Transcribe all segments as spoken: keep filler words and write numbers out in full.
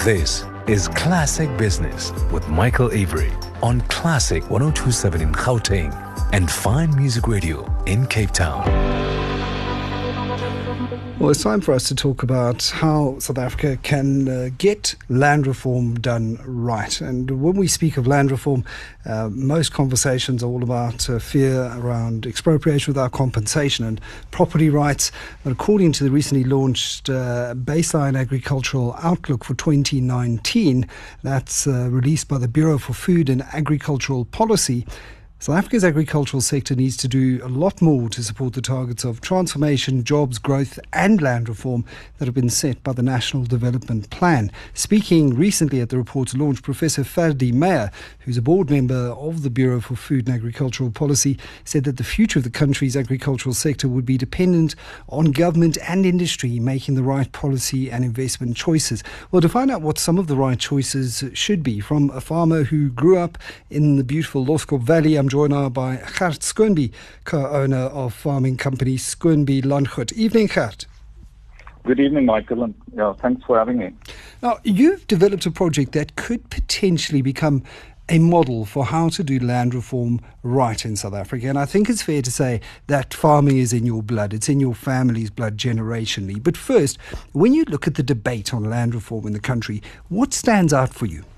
This is Classic Business with Michael Avery on Classic one oh two point seven in Gauteng and Fine Music Radio in Cape Town. Well, it's time for us to talk about how South Africa can uh, get land reform done right. And when we speak of land reform, uh, most conversations are all about uh, fear around expropriation without compensation and property rights. But according to the recently launched uh, Baseline Agricultural Outlook for twenty nineteen, that's uh, released by the Bureau for Food and Agricultural Policy, South Africa's agricultural sector needs to do a lot more to support the targets of transformation, jobs, growth and land reform that have been set by the National Development Plan. Speaking recently at the report's launch, Professor Ferdi Meyer, who's a board member of the Bureau for Food and Agricultural Policy, said that the future of the country's agricultural sector would be dependent on government and industry making the right policy and investment choices. Well, to find out what some of the right choices should be from a farmer who grew up in the beautiful Loskop Valley, I'm joined now by Gert Skoonby, co-owner of farming company Skoonby Landgoed. Evening, Gert. Good evening, Michael, and yeah, thanks for having me. Now, you've developed a project that could potentially become a model for how to do land reform right in South Africa. And I think it's fair to say that farming is in your blood. It's in your family's blood generationally. But first, when you look at the debate on land reform in the country, what stands out for you?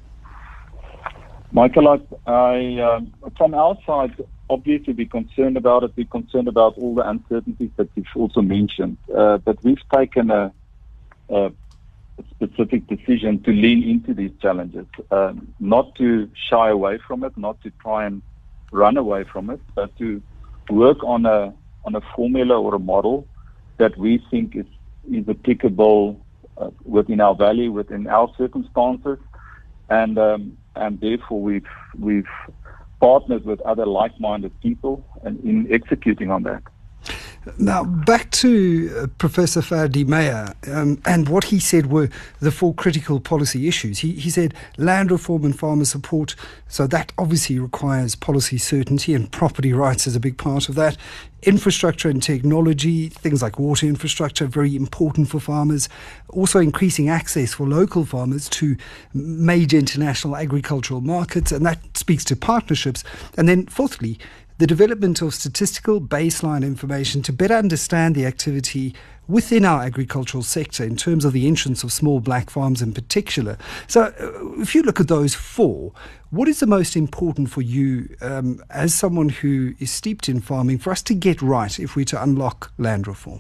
Michael, I, I um, from our side, obviously we're concerned about it. We're concerned about all the uncertainties that you've also mentioned. Uh, but we've taken a, a specific decision to lean into these challenges, um, not to shy away from it, not to try and run away from it, but to work on a on a formula or a model that we think is is applicable uh, within our valley, within our circumstances, and um, and therefore we've we've partnered with other like-minded people and in executing on that. Now, back to uh, Professor Ferdi Meyer um, and what he said were the four critical policy issues. He, he said land reform and farmer support, so that obviously requires policy certainty, and property rights is a big part of that. Infrastructure and technology, things like water infrastructure, very important for farmers. Also increasing access for local farmers to major international agricultural markets, and that speaks to partnerships. And then fourthly, the development of statistical baseline information to better understand the activity within our agricultural sector in terms of the entrance of small black farms in particular. So uh, if you look at those four, what is the most important for you um, as someone who is steeped in farming for us to get right if we're to unlock land reform?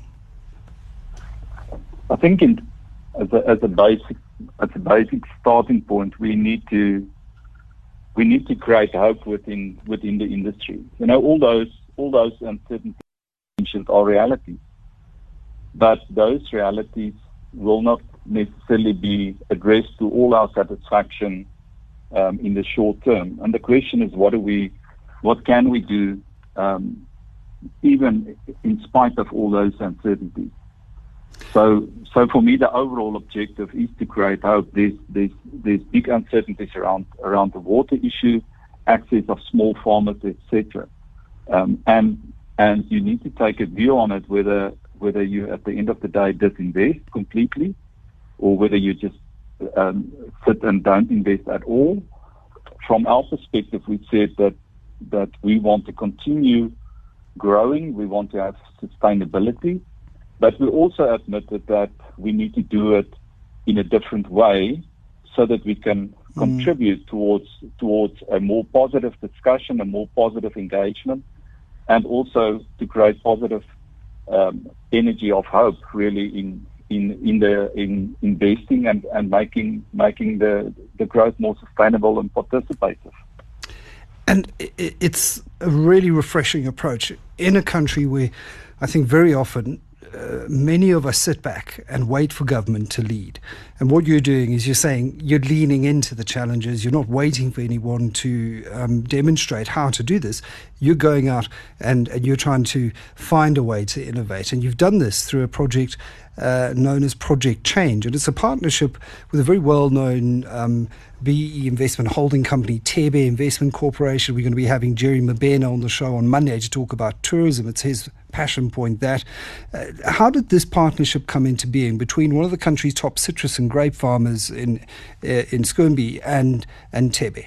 I think in, as, a, as, a basic, as a basic starting point, we need to We need to create hope within within the industry. You know, all those all those uncertainties are realities, but those realities will not necessarily be addressed to all our satisfaction um, in the short term. And the question is, what do we, what can we do, um, even in spite of all those uncertainties? So, so for me, the overall objective is to create hope. There's, there's, there's big uncertainties around around the water issue, access of small farmers, et cetera. Um, and and you need to take a view on it, whether whether you at the end of the day disinvest completely, or whether you just um, sit and don't invest at all. From our perspective, we said that that we want to continue growing. We want to have sustainability. But we also admitted that we need to do it in a different way so that we can mm. contribute towards towards a more positive discussion, a more positive engagement, and also to create positive um, energy of hope, really, in in in the in investing and, and making making the, the growth more sustainable and participative. And it's a really refreshing approach in a country where I think very often Uh, many of us sit back and wait for government to lead. And what you're doing is you're saying you're leaning into the challenges. You're not waiting for anyone to um, demonstrate how to do this. You're going out and, and you're trying to find a way to innovate. And you've done this through a project uh, known as Project Change. And it's a partnership with a very well-known um, B E Investment Holding Company, Tebe Investment Corporation. We're going to be having Jerry Mabena on the show on Monday to talk about tourism. It's his passion point, that. Uh, how did this partnership come into being between one of the country's top citrus and grape farmers in uh, in Skoombe and, and Tebe?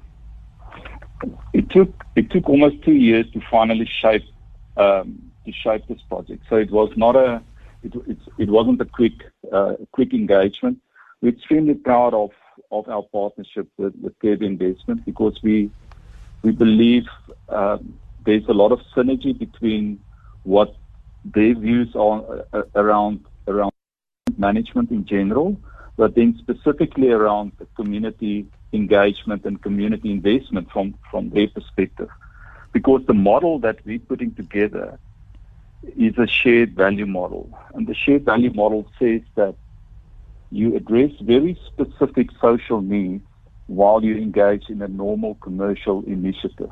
It took it took almost two years to finally shape um, to shape this project. So it was not a it it, it wasn't a quick uh, quick engagement. We're extremely proud of, of our partnership with, with Tebe Investment, because we we believe um, there's a lot of synergy between what their views are uh, around around management in general, but then specifically around the community engagement and community investment from, from their perspective. Because the model that we're putting together is a shared value model. And the shared value model says that you address very specific social needs while you engage in a normal commercial initiative.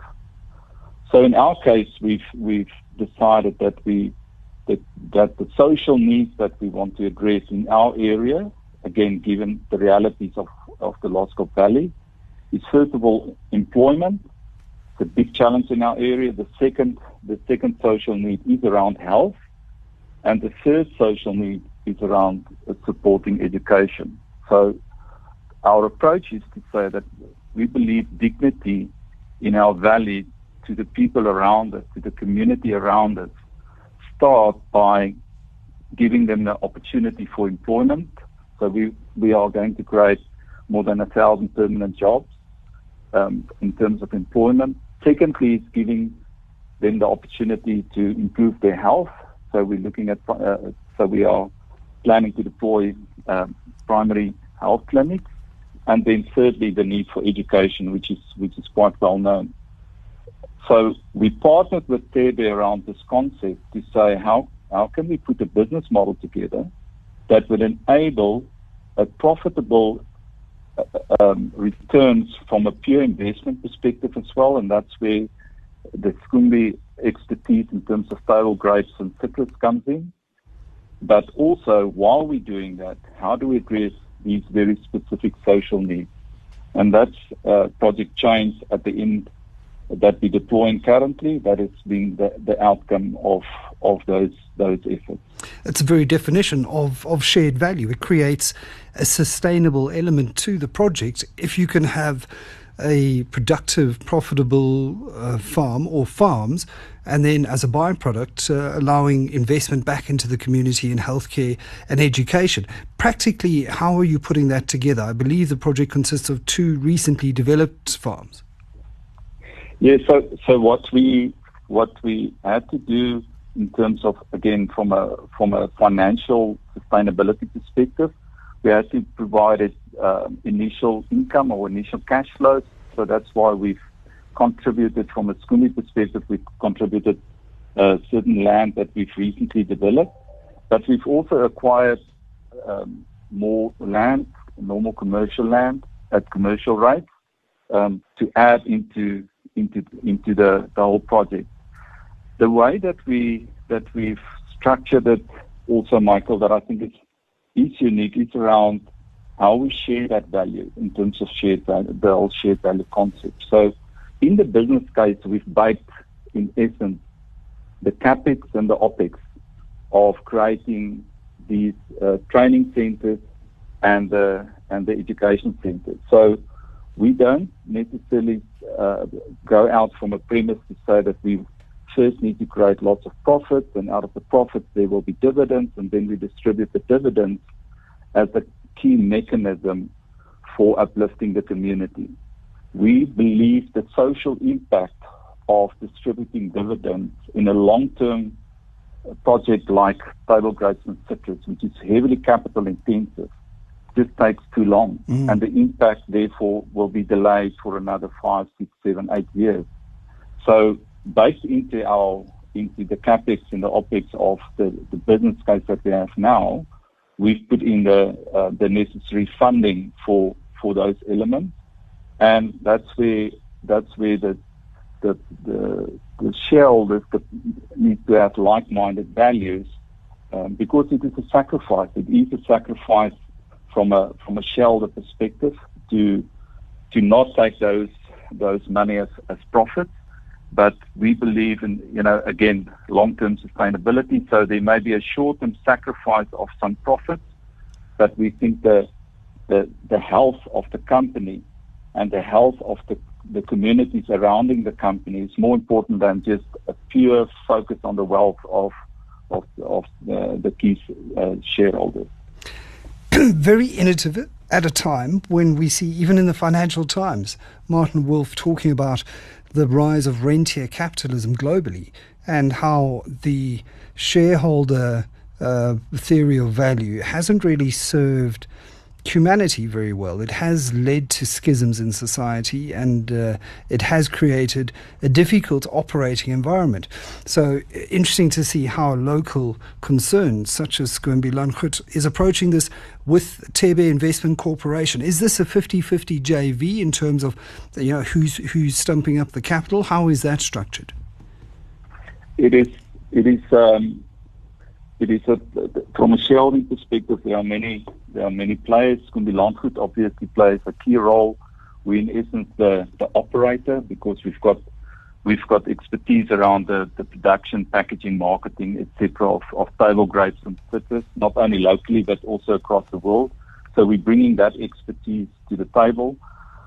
So in our case, we've we've decided that we that that the social needs that we want to address in our area, again, given the realities of, of the Loskop Valley, is first of all employment. It's a big challenge in our area. The second the second social need is around health, and the third social need is around uh, supporting education. So our approach is to say that we believe dignity in our valley to the people around us, to the community around us, start by giving them the opportunity for employment. So we, we are going to create more than a thousand permanent jobs um, in terms of employment. Secondly, is giving them the opportunity to improve their health. So we're looking at, uh, so we are planning to deploy uh, primary health clinics. And then thirdly, the need for education, which is which is quite well known. So we partnered with Tebe around this concept to say how, how can we put a business model together that would enable a profitable uh, um, returns from a pure investment perspective as well, and that's where the Skoombe expertise in terms of table grapes and citrus comes in. But also, while we're doing that, how do we address these very specific social needs? And that's uh, Project Change at the end that we're deploying currently. That is being the, the outcome of of those those efforts. It's a very definition of, of shared value. It creates a sustainable element to the project if you can have a productive, profitable uh, farm or farms, and then as a byproduct, uh, allowing investment back into the community in healthcare and education. Practically, how are you putting that together? I believe the project consists of two recently developed farms. Yeah, so so what we what we had to do in terms of, again, from a from a financial sustainability perspective, we had to provide it uh, initial income or initial cash flows. So that's why we've contributed from a Skoombe perspective. We've contributed uh, certain land that we've recently developed, but we've also acquired um, more land, normal commercial land at commercial rates, um, to add into into into the, the whole project. The way that we that we've structured it, also, Michael, that I think is is unique, is around how we share that value in terms of shared value, the whole shared value concept. So in the business case, we've baked, in essence, the CapEx and the OpEx of creating these uh, training centers and the, and the education centers. So we don't necessarily uh, go out from a premise to say that we first need to create lots of profits, and out of the profits there will be dividends, and then we distribute the dividends as a key mechanism for uplifting the community. We believe the social impact of distributing dividends in a long-term project like table grapes and citrus, which is heavily capital intensive, just takes too long, mm. and the impact therefore will be delayed for another five, six, seven, eight years. So based into our into the capex and the opex of the, the business case that we have now, we've put in the uh, the necessary funding for for those elements, and that's where that's where the the the, the shareholders need to have like-minded values, um, because it is a sacrifice. It is a sacrifice from a from a shareholder perspective to to not take those those money as, as profits. But we believe in, you know, again, long-term sustainability. So there may be a short-term sacrifice of some profits, but we think the the, the health of the company and the health of the, the communities surrounding the company is more important than just a pure focus on the wealth of of, of the, the key uh, shareholders. Very innovative at a time when we see, even in the Financial Times, Martin Wolf talking about the rise of rentier capitalism globally and how the shareholder uh, theory of value hasn't really served humanity very well. It has led to schisms in society, and uh, it has created a difficult operating environment. So interesting to see how local concerns such as Squirnby Landgoed is approaching this with Tebe Investment Corporation. Is this a fifty-fifty J V in terms of, you know, who's who's stumping up the capital? How is that structured? It is. It is. Um, it is a, from a shareholding perspective. There are many. There are many players. Squirnby Landgoed obviously plays a key role. We're in essence the, the operator, because we've got we've got expertise around the, the production, packaging, marketing, et cetera of, of table grapes and citrus, not only locally but also across the world. So we're bringing that expertise to the table.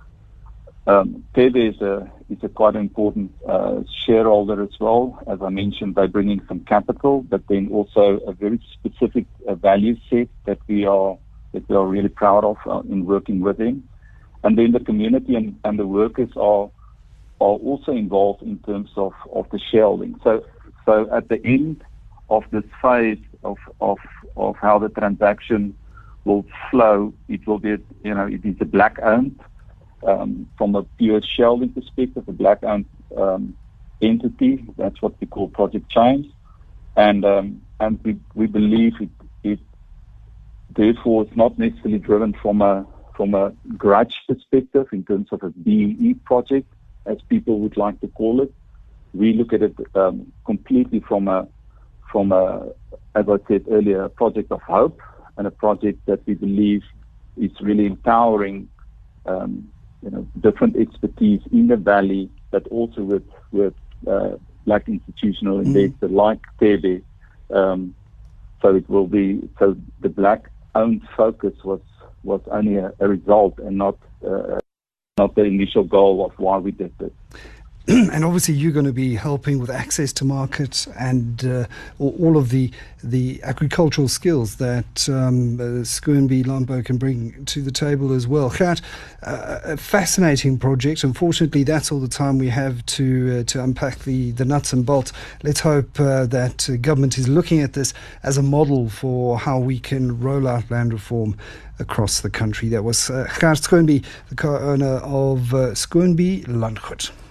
Um, Tebe is a is a quite important uh, shareholder as well. As I mentioned, they're bringing some capital, but then also a very specific uh, value set that we are that we are really proud of uh, in working with them. And then the community and, and the workers are are also involved in terms of, of the shareholding. So so at the end of this phase of, of of how the transaction will flow, it will be, you know, it is a black owned um, from a pure shareholding perspective, a black owned um, entity. That's what we call Project Change, and um, and we we believe it it therefore it's not necessarily driven from a from a grudge perspective in terms of a B E E project, as people would like to call it. We look at it um, completely from a from a, as I said earlier, a project of hope, and a project that we believe is really empowering um, you know, different expertise in the valley, but also with with uh, black institutional mm. investors like Tebe. Um, so it will be so the black owned focus was was only a, a result and not uh, not the initial goal of why we did this. And obviously you're going to be helping with access to markets and uh, all of the the agricultural skills that um, uh, Squirnby Landbou can bring to the table as well. Gert, uh, a fascinating project. Unfortunately, that's all the time we have to uh, to unpack the, the nuts and bolts. Let's hope uh, that uh, government is looking at this as a model for how we can roll out land reform across the country. That was uh, Gert Squirnby, the co-owner of uh, Squirnby Landgoed.